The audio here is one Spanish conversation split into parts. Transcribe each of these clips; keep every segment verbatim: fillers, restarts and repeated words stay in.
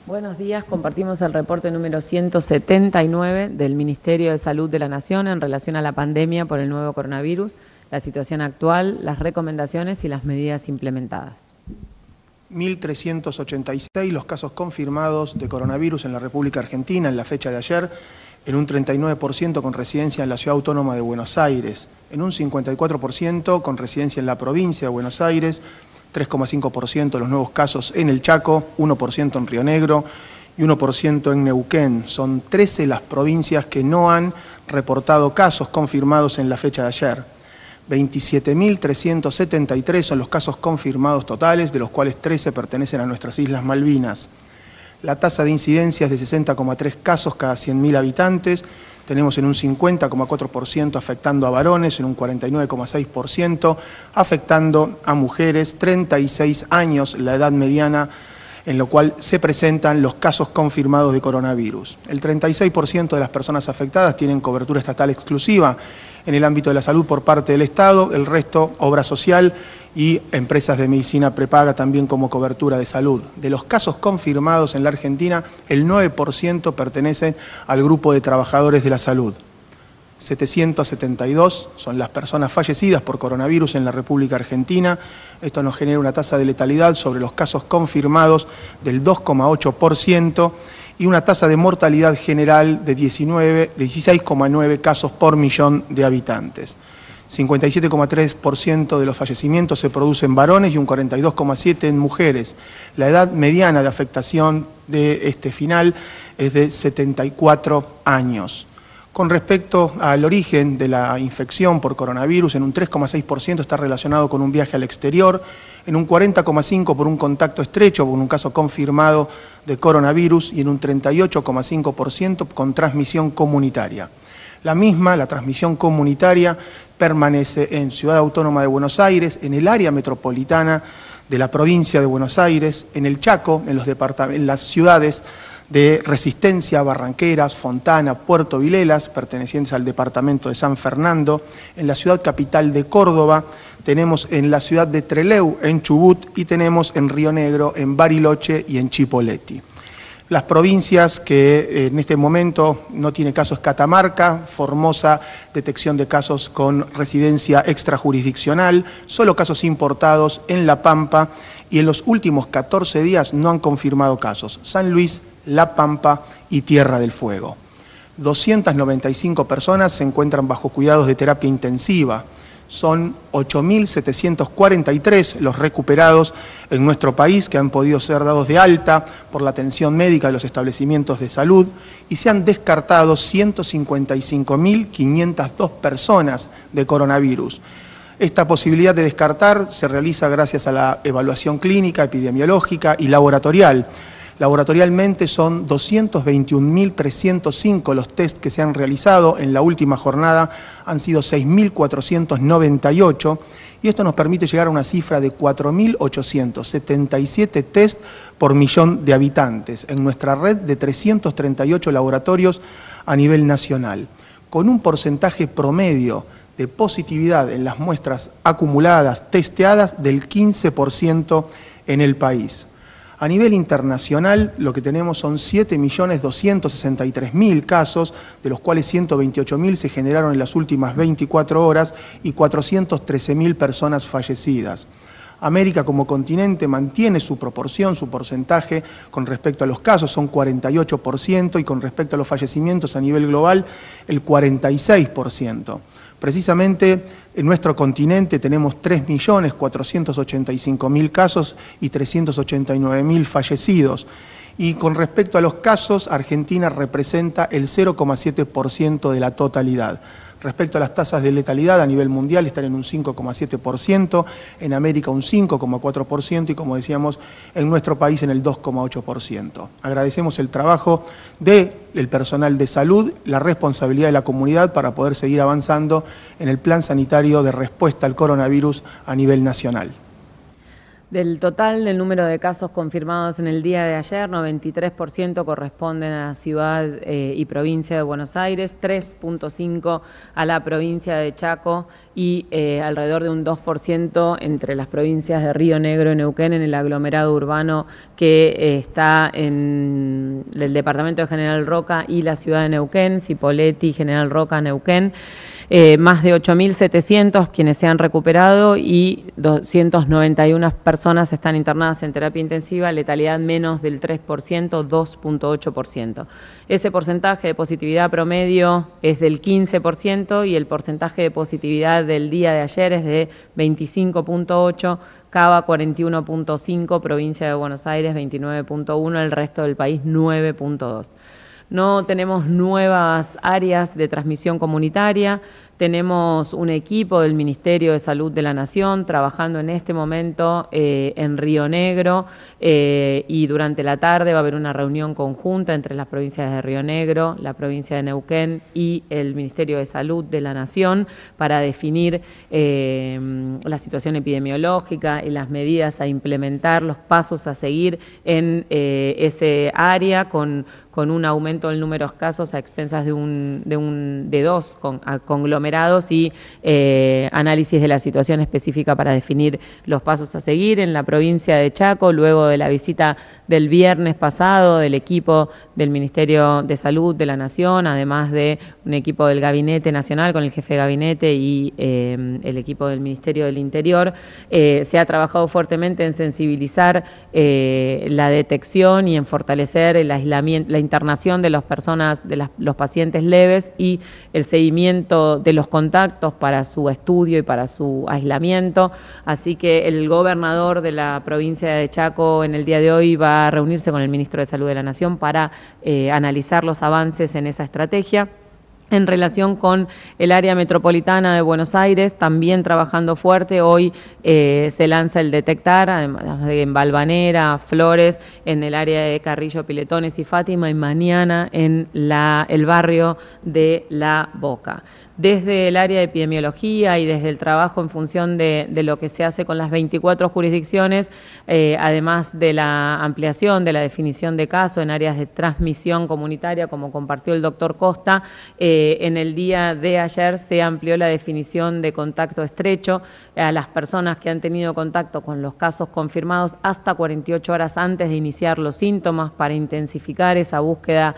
Buenos días, compartimos el reporte número ciento setenta y nueve del Ministerio de Salud de la Nación en relación a la pandemia por el nuevo coronavirus, la situación actual, las recomendaciones y las medidas implementadas. mil trescientos ochenta y seis los casos confirmados de coronavirus en la República Argentina en la fecha de ayer, en un treinta y nueve por ciento con residencia en la Ciudad Autónoma de Buenos Aires, en un cincuenta y cuatro por ciento con residencia en la provincia de Buenos Aires, tres coma cinco por ciento de los nuevos casos en el Chaco, uno por ciento en Río Negro y uno por ciento en Neuquén. Son trece las provincias que no han reportado casos confirmados en la fecha de ayer. veintisiete mil trescientos setenta y tres son los casos confirmados totales, de los cuales trece pertenecen a nuestras Islas Malvinas. La tasa de incidencia es de sesenta coma tres casos cada cien mil habitantes. Tenemos en un cincuenta coma cuatro por ciento afectando a varones, en un cuarenta y nueve coma seis por ciento afectando a mujeres, treinta y seis años la edad mediana en lo cual se presentan los casos confirmados de coronavirus. El treinta y seis por ciento de las personas afectadas tienen cobertura estatal exclusiva en el ámbito de la salud por parte del Estado, el resto obra social y empresas de medicina prepaga también como cobertura de salud. De los casos confirmados en la Argentina, el nueve por ciento pertenecen al grupo de trabajadores de la salud. setecientos setenta y dos son las personas fallecidas por coronavirus en la República Argentina. Esto nos genera una tasa de letalidad sobre los casos confirmados del dos coma ocho por ciento y una tasa de mortalidad general de dieciséis coma nueve casos por millón de habitantes. cincuenta y siete coma tres por ciento de los fallecimientos se producen en varones y un cuarenta y dos coma siete por ciento en mujeres. La edad mediana de afectación de este final es de setenta y cuatro años. Con respecto al origen de la infección por coronavirus, en un tres coma seis por ciento está relacionado con un viaje al exterior, en un cuarenta coma cinco por ciento por un contacto estrecho, con un caso confirmado de coronavirus, y en un treinta y ocho coma cinco por ciento con transmisión comunitaria. La misma, la transmisión comunitaria, permanece en Ciudad Autónoma de Buenos Aires, en el área metropolitana de la provincia de Buenos Aires, en el Chaco, en, los en las ciudades de Resistencia, Barranqueras, Fontana, Puerto Vilelas, pertenecientes al departamento de San Fernando, en la ciudad capital de Córdoba, tenemos en la ciudad de Trelew, en Chubut, y tenemos en Río Negro, en Bariloche y en Chipoleti. Las provincias que en este momento no tiene casos: Catamarca, Formosa, detección de casos con residencia extrajurisdiccional, solo casos importados en La Pampa, y en los últimos catorce días no han confirmado casos: San Luis, La Pampa y Tierra del Fuego. doscientas noventa y cinco personas se encuentran bajo cuidados de terapia intensiva. Son ocho mil setecientos cuarenta y tres los recuperados en nuestro país que han podido ser dados de alta por la atención médica de los establecimientos de salud, y se han descartado ciento cincuenta y cinco mil quinientas dos personas de coronavirus. Esta posibilidad de descartar se realiza gracias a la evaluación clínica, epidemiológica y laboratorial. Laboratorialmente son doscientos veintiún mil trescientos cinco los test que se han realizado en la última jornada, han sido seis mil cuatrocientos noventa y ocho, y esto nos permite llegar a una cifra de cuatro mil ochocientos setenta y siete test por millón de habitantes en nuestra red de trescientos treinta y ocho laboratorios a nivel nacional, con un porcentaje promedio de positividad en las muestras acumuladas, testeadas, del quince por ciento en el país. A nivel internacional, lo que tenemos son siete millones doscientos sesenta y tres mil casos, de los cuales ciento veintiocho mil se generaron en las últimas veinticuatro horas y cuatrocientas trece mil personas fallecidas. América como continente mantiene su proporción, su porcentaje con respecto a los casos, son cuarenta y ocho por ciento, y con respecto a los fallecimientos a nivel global, el cuarenta y seis por ciento. Precisamente en nuestro continente tenemos tres millones cuatrocientos ochenta y cinco mil casos y trescientos ochenta y nueve mil fallecidos. Y con respecto a los casos, Argentina representa el cero coma siete por ciento de la totalidad. Respecto a las tasas de letalidad a nivel mundial, están en un cinco coma siete por ciento, en América un cinco coma cuatro por ciento y, como decíamos, en nuestro país en el dos coma ocho por ciento. Agradecemos el trabajo del personal de salud, la responsabilidad de la comunidad para poder seguir avanzando en el plan sanitario de respuesta al coronavirus a nivel nacional. Del total del número de casos confirmados en el día de ayer, noventa y tres por ciento corresponden a la ciudad eh, y provincia de Buenos Aires, tres punto cinco por ciento a la provincia de Chaco y eh, alrededor de un dos por ciento entre las provincias de Río Negro y Neuquén en el aglomerado urbano que eh, está en el departamento de General Roca y la ciudad de Neuquén, Cipolletti, General Roca, Neuquén. Eh, más de ocho mil setecientos quienes se han recuperado y doscientas noventa y una personas están internadas en terapia intensiva, letalidad menos del tres por ciento, dos punto ocho por ciento. Ese porcentaje de positividad promedio es del quince por ciento y el porcentaje de positividad del día de ayer es de veinticinco punto ocho por ciento. Cava cuarenta y uno punto cinco, provincia de Buenos Aires veintinueve punto uno, el resto del país nueve punto dos. No tenemos nuevas áreas de transmisión comunitaria, tenemos un equipo del Ministerio de Salud de la Nación trabajando en este momento eh, en Río Negro eh, y durante la tarde va a haber una reunión conjunta entre las provincias de Río Negro, la provincia de Neuquén y el Ministerio de Salud de la Nación para definir eh, la situación epidemiológica y las medidas a implementar, los pasos a seguir en eh, ese área con, con un aumento del número de casos a expensas de, un, de, un, de dos con, conglomerados y eh, análisis de la situación específica para definir los pasos a seguir. En la provincia de Chaco, luego de la visita del viernes pasado del equipo del Ministerio de Salud de la Nación, además de un equipo del Gabinete Nacional con el jefe de gabinete y eh, el equipo del Ministerio del Interior, eh, se ha trabajado fuertemente en sensibilizar eh, la detección y en fortalecer el aislamiento, la internación de las personas, de las, los pacientes leves y el seguimiento de los contactos para su estudio y para su aislamiento. Así que el gobernador de la provincia de Chaco en el día de hoy va a reunirse con el ministro de Salud de la Nación para eh, analizar los avances en esa estrategia. En relación con el área metropolitana de Buenos Aires, también trabajando fuerte, hoy eh, se lanza el Detectar, además de en Balvanera, Flores, en el área de Carrillo, Piletones y Fátima, y mañana en la, el barrio de La Boca. Desde el área de epidemiología y desde el trabajo en función de, de lo que se hace con las veinticuatro jurisdicciones, eh, además de la ampliación de la definición de caso en áreas de transmisión comunitaria, como compartió el doctor Costa, eh, en el día de ayer se amplió la definición de contacto estrecho a las personas que han tenido contacto con los casos confirmados hasta cuarenta y ocho horas antes de iniciar los síntomas para intensificar esa búsqueda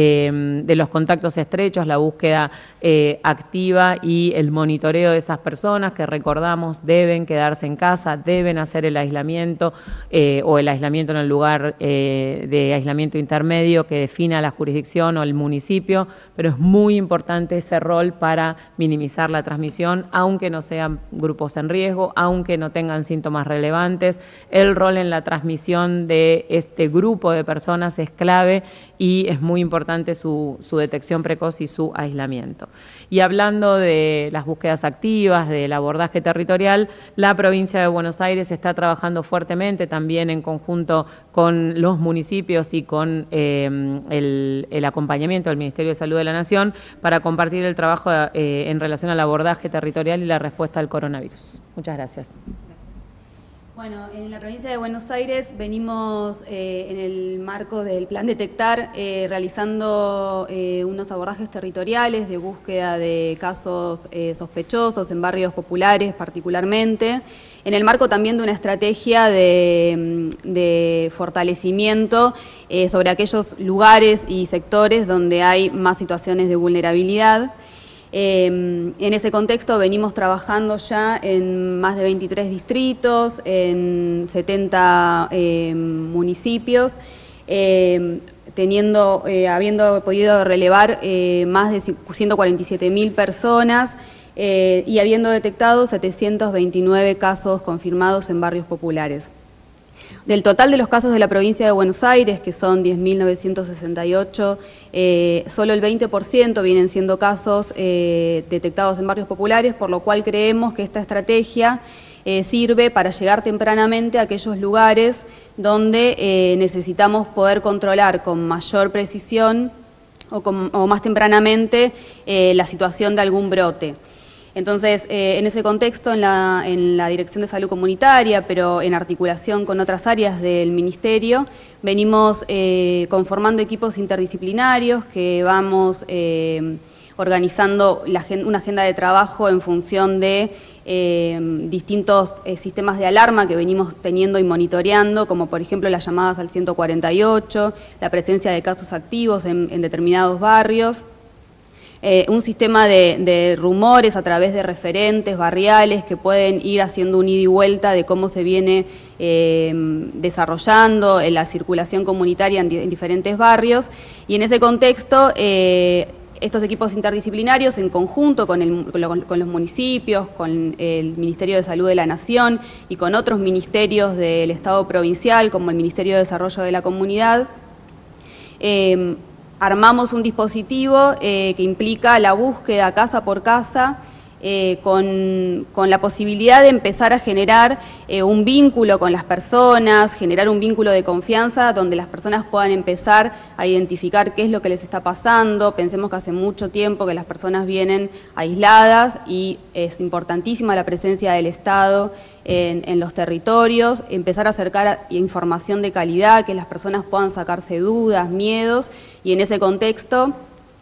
eh, de los contactos estrechos, la búsqueda eh, activa y el monitoreo de esas personas que, recordamos, deben quedarse en casa, deben hacer el aislamiento eh, o el aislamiento en el lugar eh, de aislamiento intermedio que defina la jurisdicción o el municipio, pero es muy importante ese rol para minimizar la transmisión, aunque no sean grupos en riesgo, aunque no tengan síntomas relevantes. El rol en la transmisión de este grupo de personas es clave y es muy importante su, su detección precoz y su aislamiento. Y hablando de las búsquedas activas, del abordaje territorial, la provincia de Buenos Aires está trabajando fuertemente también en conjunto con los municipios y con eh, el, el acompañamiento del Ministerio de Salud de la Nación para compartir el trabajo eh, en relación al abordaje territorial y la respuesta al coronavirus. Muchas gracias. Bueno, en la provincia de Buenos Aires venimos eh, en el marco del Plan Detectar eh, realizando eh, unos abordajes territoriales de búsqueda de casos eh, sospechosos en barrios populares particularmente, en el marco también de una estrategia de, de fortalecimiento eh, sobre aquellos lugares y sectores donde hay más situaciones de vulnerabilidad. Eh, en ese contexto venimos trabajando ya en más de veintitrés distritos, en setenta eh, municipios, eh, teniendo, eh, habiendo podido relevar eh, más de ciento cuarenta y siete mil personas eh, y habiendo detectado setecientos veintinueve casos confirmados en barrios populares. Del total de los casos de la provincia de Buenos Aires, que son diez mil novecientos sesenta y ocho, eh, solo el veinte por ciento vienen siendo casos eh, detectados en barrios populares, por lo cual creemos que esta estrategia eh, sirve para llegar tempranamente a aquellos lugares donde eh, necesitamos poder controlar con mayor precisión o, con, o más tempranamente eh, la situación de algún brote. Entonces, eh, en ese contexto, en la, en la Dirección de Salud Comunitaria, pero en articulación con otras áreas del Ministerio, venimos eh, conformando equipos interdisciplinarios que vamos eh, organizando la, una agenda de trabajo en función de eh, distintos eh, sistemas de alarma que venimos teniendo y monitoreando, como por ejemplo las llamadas al ciento cuarenta y ocho, la presencia de casos activos en, en determinados barrios. Eh, un sistema de, de rumores a través de referentes barriales que pueden ir haciendo un ida y vuelta de cómo se viene eh, desarrollando en la circulación comunitaria en, di en diferentes barrios, y en ese contexto eh, estos equipos interdisciplinarios en conjunto con, el, con, con los municipios, con el Ministerio de Salud de la Nación y con otros ministerios del Estado provincial como el Ministerio de Desarrollo de la Comunidad, eh, armamos un dispositivo eh, que implica la búsqueda casa por casa eh, con, con la posibilidad de empezar a generar eh, un vínculo con las personas, generar un vínculo de confianza donde las personas puedan empezar a identificar qué es lo que les está pasando. Pensemos que hace mucho tiempo que las personas vienen aisladas y es importantísima la presencia del Estado En, en los territorios, empezar a acercar a, información de calidad, que las personas puedan sacarse dudas, miedos, y en ese contexto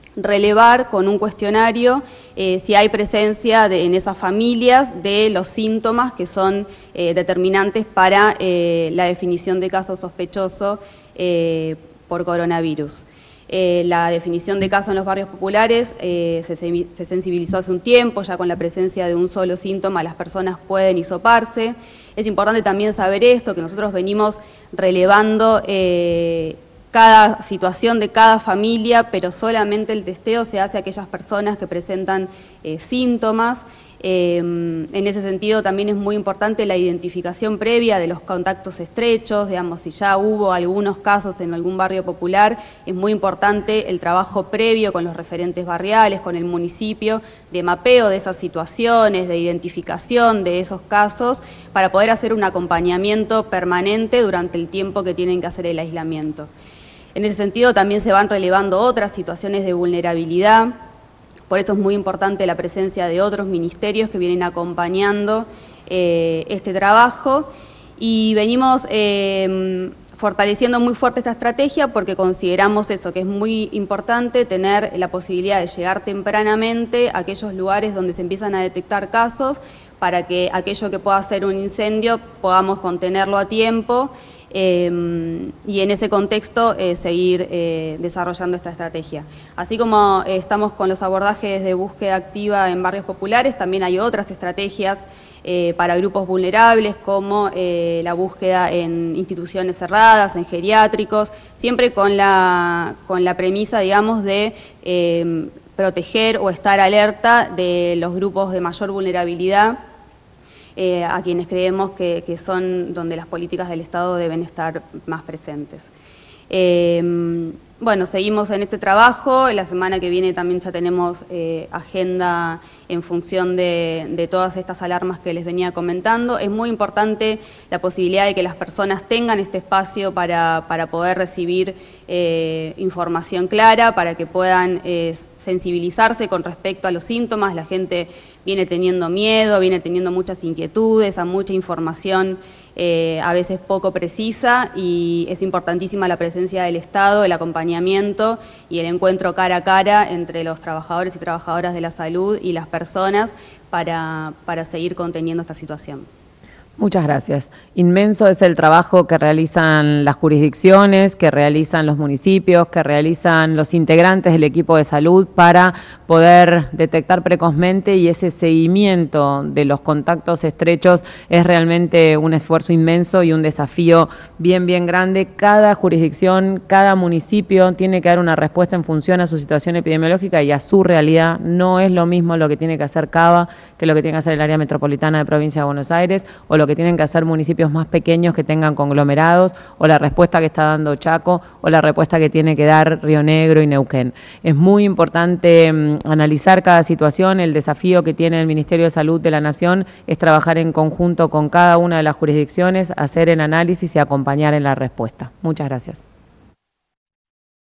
relevar con un cuestionario eh, si hay presencia de, en esas familias de los síntomas que son eh, determinantes para eh, la definición de caso sospechoso eh, por coronavirus. Eh, la definición de caso en los barrios populares eh, se, se sensibilizó hace un tiempo, ya con la presencia de un solo síntoma las personas pueden hisoparse. Es importante también saber esto, que nosotros venimos relevando eh, cada situación de cada familia, pero solamente el testeo se hace a aquellas personas que presentan eh, síntomas. Eh, en ese sentido también es muy importante la identificación previa de los contactos estrechos, digamos, si ya hubo algunos casos en algún barrio popular, es muy importante el trabajo previo con los referentes barriales, con el municipio, de mapeo de esas situaciones, de identificación de esos casos, para poder hacer un acompañamiento permanente durante el tiempo que tienen que hacer el aislamiento. En ese sentido también se van relevando otras situaciones de vulnerabilidad. Por eso es muy importante la presencia de otros ministerios que vienen acompañando eh, este trabajo, y venimos eh, fortaleciendo muy fuerte esta estrategia porque consideramos eso, que es muy importante tener la posibilidad de llegar tempranamente a aquellos lugares donde se empiezan a detectar casos, para que aquello que pueda ser un incendio podamos contenerlo a tiempo. Eh, y en ese contexto eh, seguir eh, desarrollando esta estrategia. Así como eh, estamos con los abordajes de búsqueda activa en barrios populares, también hay otras estrategias eh, para grupos vulnerables, como eh, la búsqueda en instituciones cerradas, en geriátricos, siempre con la, con la premisa, digamos, de eh, proteger o estar alerta de los grupos de mayor vulnerabilidad, Eh, a quienes creemos que, que son donde las políticas del Estado deben estar más presentes. Eh, bueno, seguimos en este trabajo. La semana que viene también ya tenemos eh, agenda en función de, de todas estas alarmas que les venía comentando. Es muy importante la posibilidad de que las personas tengan este espacio para, para poder recibir eh, información clara, para que puedan eh, sensibilizarse con respecto a los síntomas. La gente viene teniendo miedo, viene teniendo muchas inquietudes, a mucha información eh, a veces poco precisa, y es importantísima la presencia del Estado, el acompañamiento y el encuentro cara a cara entre los trabajadores y trabajadoras de la salud y las personas para, para seguir conteniendo esta situación. Muchas gracias. Inmenso es el trabajo que realizan las jurisdicciones, que realizan los municipios, que realizan los integrantes del equipo de salud para poder detectar precozmente, y ese seguimiento de los contactos estrechos es realmente un esfuerzo inmenso y un desafío bien, bien grande. Cada jurisdicción, cada municipio tiene que dar una respuesta en función a su situación epidemiológica y a su realidad. No es lo mismo lo que tiene que hacer Cava que lo que tiene que hacer el área metropolitana de Provincia de Buenos Aires, o lo que tienen que hacer municipios más pequeños que tengan conglomerados, o la respuesta que está dando Chaco, o la respuesta que tiene que dar Río Negro y Neuquén. Es muy importante um, analizar cada situación. El desafío que tiene el Ministerio de Salud de la Nación es trabajar en conjunto con cada una de las jurisdicciones, hacer el análisis y acompañar en la respuesta. Muchas gracias.